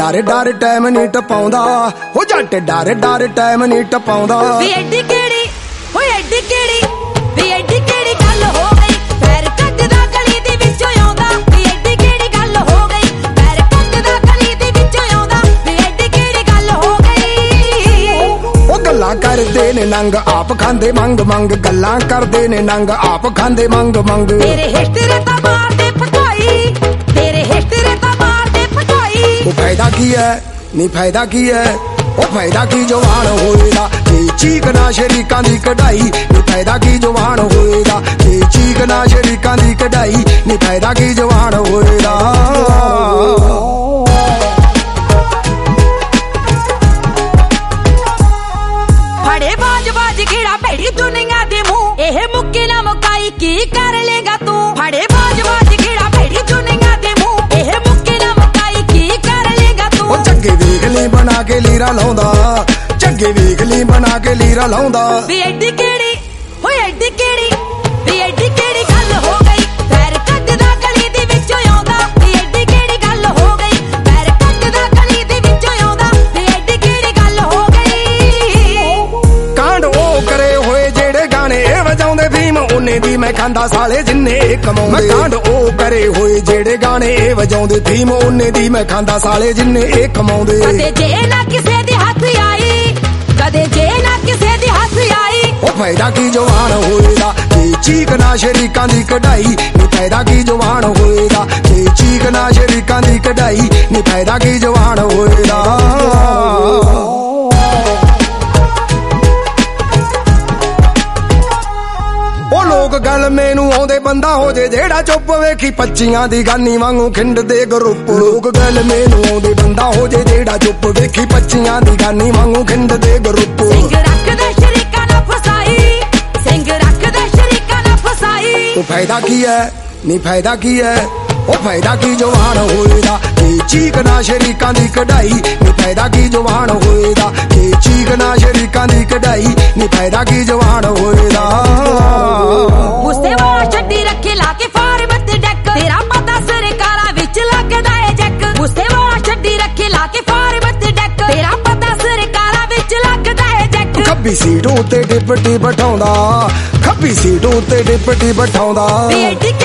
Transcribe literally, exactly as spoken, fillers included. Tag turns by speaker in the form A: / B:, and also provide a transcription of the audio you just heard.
A: ਡਰ ਡਰ ਟਾਈਮ ਨਹੀਂ ਟਪਾਉਂਦਾ ਹੋ ਜੱਟ ਡਰ ਡਰ ਟਾਈਮ ਨਹੀਂ ਟਪਾਉਂਦਾ
B: ਵੀ ਐਡੀ ਕਿਹੜੀ ਓਏ ਐਡੀ ਕਿਹੜੀ ਵੀ ਐਡੀ ਕਿਹੜੀ ਗੱਲ ਹੋ ਗਈ ਪੈਰ ਕੱਟਦਾ ਗਲੀ ਦੇ ਵਿੱਚੋਂ ਆਉਂਦਾ ਵੀ ਐਡੀ ਕਿਹੜੀ ਗੱਲ ਹੋ ਗਈ ਪੈਰ ਕੱਟਦਾ ਗਲੀ ਦੇ ਵਿੱਚੋਂ ਆਉਂਦਾ ਵੀ ਐਡੀ ਕਿਹੜੀ ਗੱਲ ਹੋ ਗਈ
A: ਉਹ ਗੱਲਾਂ ਕਰਦੇ ਨੇ ਨੰਗ ਆਪ ਖਾਂਦੇ ਮੰਗ ਮੰਗ ਗੱਲਾਂ ਕਰਦੇ ਨੇ ਨੰਗ ਆਪ ਖਾਂਦੇ ਮੰਗ ਮੰਗ
B: ਤੇਰੇ ਹਿਸਟਰੀ ਤਾਂ ਮਾਰਦੇ ਪਟਾਈ ਤੇਰੇ ਹਿਸਟਰੀ ਤਾਂ ਮਾਰਦੇ ਪਟਾਈ
A: ਉਹ ਫਾਇਦਾ ਕੀ ਹੈ ਨੀ ਫਾਇਦਾ ਕੀ ਹੈ ਉਹ ਫਾਇਦਾ ਕੀ ਜਵਾਨ ਹੋਏਗਾ ਜੇ ਚੀਕਣਾ ਸ਼ਰੀਕਾਂ ਦੀ ਕਢਾਈ ਨੀ ਫਾਇਦਾ ਕੀ ਜਵਾਨ ਹੋਏਗਾ ਜੇ ਚੀਕਣਾ ਸ਼ਰੀਕਾਂ ਦੀ ਕਢਾਈ ਨੀ ਫਾਇਦਾ ਕੀ ਜਵਾਨ ਹੋਏਗਾ
B: ਫੜੇ ਬਾਜ ਬਾਜ ਖੇੜਾ ਭੇੜੀ ਦੁਨੀਆ ਦੇ ਮੂੰਹ ਇਹ ਮੁੱਕੇ ਨਾ ਮੁਕਾਈ ਕੀ ਕਰ ਲੇਗਾ ਤੂੰ ਫੜੇ ਬਾਜ ਬਾਜ ਖੇੜਾ ਭੇੜੀ ਦੁਨੀਆ ਦੇ ਮੂੰਹ ਇਹ ਮੁੱਕੇ ਨਾ ਮੁਕਾਈ ਕੀ ਕਰ ਲੇਗਾ ਤੂੰ
A: ਉਹ ਝੱਗੇ ਵੇਖ ਲਈ ਬਣਾ ਕੇ ਲੀਰਾ ਲਾਉਂਦਾ ਝੱਗੇ ਵੇਖ ਲਈ ਬਣਾ ਕੇ ਲੀਰਾ ਲਾਉਂਦਾ
B: ਵੀ ਐਡੀ ਕਿਹੜੀ ਓਏ ਐਡੀ ਕਿਹੜੀ ਵੀ ਐਡੀ ਕਿਹੜੀ ਗੱਲ ਹੋ ਗਈ ਪੈਰ ਕੱਟਦਾ ਗਲੀ ਦੇ ਵਿੱਚੋਂ ਆਉਂਦਾ ਵੀ ਐਡੀ ਕਿਹੜੀ ਗੱਲ ਹੋ ਗਈ ਪੈਰ ਕੱਟਦਾ ਗਲੀ ਦੇ ਵਿੱਚੋਂ ਆਉਂਦਾ ਵੀ ਐਡੀ ਕਿਹੜੀ ਗੱਲ ਹੋ ਗਈ
A: ਕਾਂਡ ਉਹ ਕਰੇ ਹੋਏ ਜਿਹੜੇ ਗਾਣੇ ਇਹ ਵਜਾਉਂਦੇ ਫੀਮ ਉਹਨੇ ਦੀ ਮੈਂ ਖਾਂਦਾ ਸਾਲੇ ਜਿੰਨੇ ਕਮਾਉਂਦੇ ਮੈਂ ਕਾਂਡ ਉਹ ਕਰੇ ਹੋਏ ਜਿਹੜੇ ਗਾਣੇ ਇਹ ਵਜਾਉਂਦੇ ਫੀਮ ਉਹਨੇ ਦੀ ਮੈਂ ਖਾਂਦਾ ਸਾਲੇ ਜਿੰਨੇ ਇਹ ਕਮਾਉਂਦੇ
B: ਕਦੇ ਜੇ ਨਾ ਕਿਸੇ ਦੇ ਹੱਥ ਆਈ ਕਦੇ ਜੇ ਨਾ ਕਿਸੇ ਦੇ ਹੱਥ ਆਈ
A: ਉਹ ਫਾਇਦਾ ਕੀ ਜਵਾਨ ਹੋਏਗਾ ਜੇ ਚੀਕਣਾ ਸ਼ਰੀਕਾਂ ਦੀ ਕਢਾਈ ਨੀ ਫਾਇਦਾ ਕੀ ਜਵਾਨ ਹੋਏਗਾ ਜੇ ਚੀਕਣਾ ਸ਼ਰੀਕਾਂ ਦੀ ਕਢਾਈ ਨੀ ਫਾਇਦਾ ਕੀ ਜਵਾਨ ਹੋਏਗਾ ਉਹ ਲੋਕ ਗੱਲ ਮੈਨੂੰ ਆਉਂਦੇ ਬੰਦਾ ਹੋ ਜੇ ਜਿਹੜਾ ਚੁੱਪ ਵੇਖੀ ਪੱਚੀਆਂ ਦੀ ਗਾਨੀ ਵਾਂਗੂ ਖਿੰਡ ਦੇ ਗਰੁੱਪ ਲੋਕ ਗੱਲ ਮੈਨੂੰ ਆਉਂਦੇ ਬੰਦਾ ਹੋ ਜੇ ਜਿਹੜਾ ਚੁੱਪ ਵੇਖੀ ਪੱਚੀਆਂ ਦੀ ਗਾਨੀ ਵਾਂਗੂ ਖਿੰਡ ਦੇ ਗਰੁੱਪ
B: ਸਿੰਘ ਰੱਖਦਾ ਸ਼ਰੀਕਾਂ ਨਾ ਫਸਾਈ ਸਿੰਘ ਰੱਖਦਾ ਸ਼ਰੀਕਾਂ ਨਾ ਫਸਾਈ
A: ਉਹ ਫਾਇਦਾ ਕੀ ਹੈ ਨੀ ਫਾਇਦਾ ਕੀ ਹੈ ਉਹ ਫਾਇਦਾ ਕੀ ਜਵਾਨ ਹੋਏਗਾ ਜੇ ਚੀਕਣਾ ਸ਼ਰੀਕਾਂ ਦੀ ਕਢਾਈ ਨੀ ਫਾਇਦਾ ਕੀ ਜਵਾਨ ਹੋਏਗਾ ਜੇ ਚੀਕਣਾ ਸ਼ਰੀਕਾਂ ਦੀ ਕਢਾਈ ਨੀ ਫਾਇਦਾ ਕੀ ਜਵਾਨ ਹੋਏਗਾ
B: ਗੁੱਸੇ ਵਾਲਾ ਛੱਡੀ ਰੱਖੇ ਲਾ ਕੇ ਫਾਰਮ ਤੇ ਡੈਕ ਤੇਰਾ ਪਤਾ ਸਰਕਾਰਾਂ ਵਿੱਚ ਲੱਗਦਾ ਏ ਜੱਕ ਗੁੱਸੇ ਵਾਲਾ ਛੱਡੀ ਰੱਖੇ ਲਾ ਕੇ ਫਾਰਮ ਤੇ ਡੈਕ ਤੇਰਾ ਪਤਾ ਸਰਕਾਰਾਂ ਵਿੱਚ ਲੱਗਦਾ ਏ ਜੱਕ
A: ਖੱਬੀ ਸੀਟ ਉੱਤੇ ਡਿਪਟੀ ਬਿਠਾਉਂਦਾ ਖੱਬੀ ਸੀਟ ਉੱਤੇ ਡਿਪਟੀ ਬਿਠਾਉਂਦਾ
B: ਵੀ ਐਡੀ